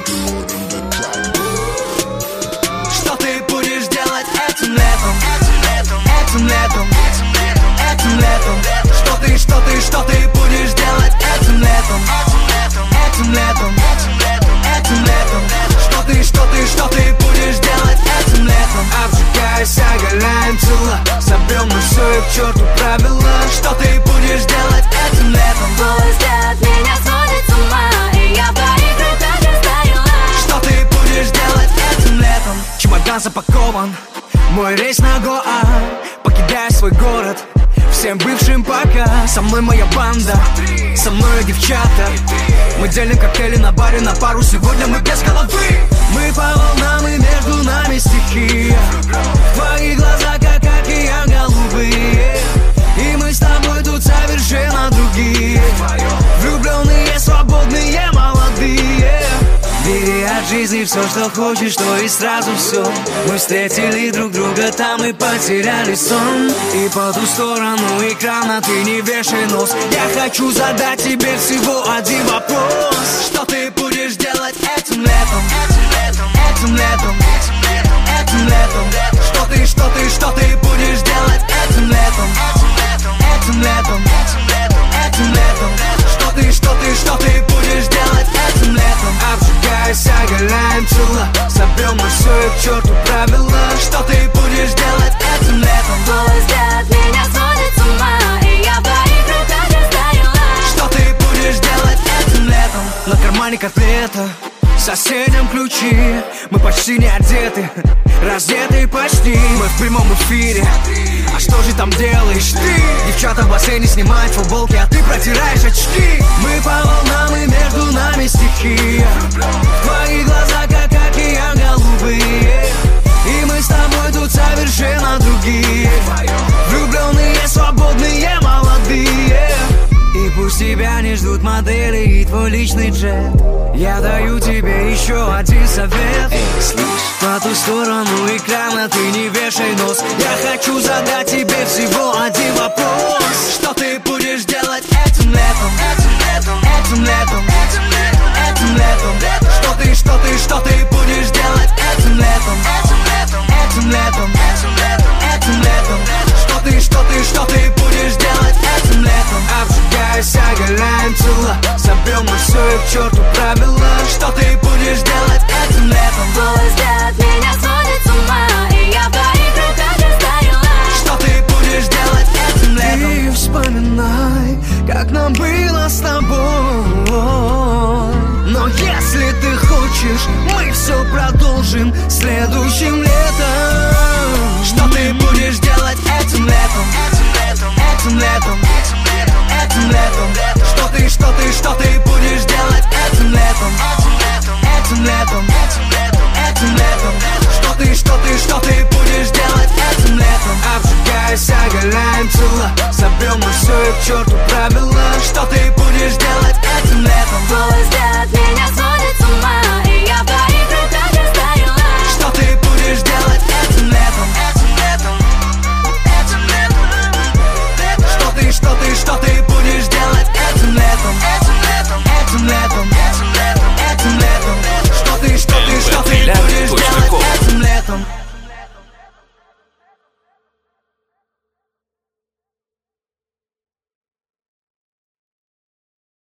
Что ты будешь делать этим летом? Этим летом, этим летом. Что ты будешь делать этим летом? Этим летом, этим летом. Что ты будешь делать этим летом? Обжигаясь, оголяем тела, собьем мы все и к черту правила. Что ты будешь делать этим летом? Твой взгляд меня сводит с ума, и я в твоих руках растаяла. Что ты будешь делать этим летом? Чемодан запакован, мой рейс на Гоа. Покидая свой город, всем бывшим пока. Со мной моя банда, со мной девчата. Мы делим коктейли на баре на пару. Сегодня мы без головы. Мы по волнам, и между нами стихия. Твои глаза, как океан, голубые. И мы с тобой тут совершенно другие. Влюбленные, свободные, молодые. Бери от жизни все, что хочешь, то и сразу все. Мы встретили друг друга там и потеряли сон. И по ту сторону экрана ты не вешай нос. Я хочу задать тебе всего один вопрос. Что ты будешь делать этим летом? Этим летом, этим летом. Что ты будешь делать этим летом? Этим летом, этим летом. Что ты будешь делать этим летом? Обжигаясь, оголяем тела, собьем мы все и к черту правила. Что ты будешь делать этим летом? Твой взгляд меня сводит с ума, и я в твоих руках растаяла. Что ты будешь делать этим летом? На кармане котлета, соседям ключи. Мы почти не одеты, раздеты почти. Мы в прямом эфире, а что же там делаешь ты? Девчата в бассейне снимают футболки, а ты протираешь очки. Мы по волнам, и между нами стихия. Твои глаза, как океан, голубые. И мы с тобой тут совершенно другие. Влюбленные, свободные, молодые. И пусть тебя не ждут модели и твой личный джет. Я даю тебе еще один совет. По ту сторону экрана ты не вешай нос. Я хочу задать тебе всего один вопрос. Что ты будешь делать этим летом? Этим летом, этим летом. Что ты будешь делать этим летом? Этим летом, этим летом. Что ты будешь делать этим летом? Обжигаясь, оголяем тела, собьем мы все и к черту правила. Что ты будешь делать этим летом? Твой взгляд меня сводит с ума, и я в твоих руках растаяла. Что ты будешь делать этим летом? И вспоминай, как нам было с тобой. Но если ты хочешь, мы все продолжим следующим летом. Что ты будешь делать этим летом? Этим летом, этим летом. Что ты будешь делать этим летом? Этим летом, этим летом. Что ты будешь делать этим летом? Обжигаясь, оголяем тела, собьем мы все и к черту правила. Что ты будешь делать этим летом? Твой взгляд меня сводит с ума, и я в твоих руках растаяла. Что ты будешь делать этим летом? Что ты